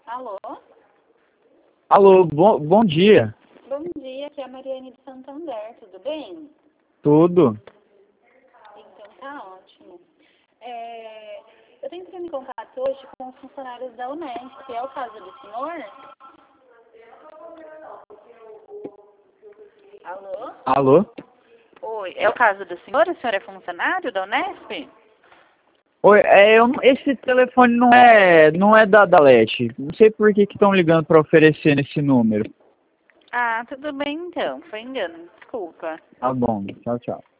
Alô? Alô, bom dia. Bom dia, aqui é a Mariane de Santander, tudo bem? Tudo? Então tá ótimo. Eu tenho entrando em contato hoje com os funcionários da Unesp, é o caso do senhor? Alô? Alô? Oi, é o caso do senhor? O senhor é funcionário da Unesp? Oi, esse telefone não é da Leste. Não sei por que estão ligando para oferecer esse número. Ah, tudo bem então, foi engano, desculpa. Tá bom, tchau, tchau.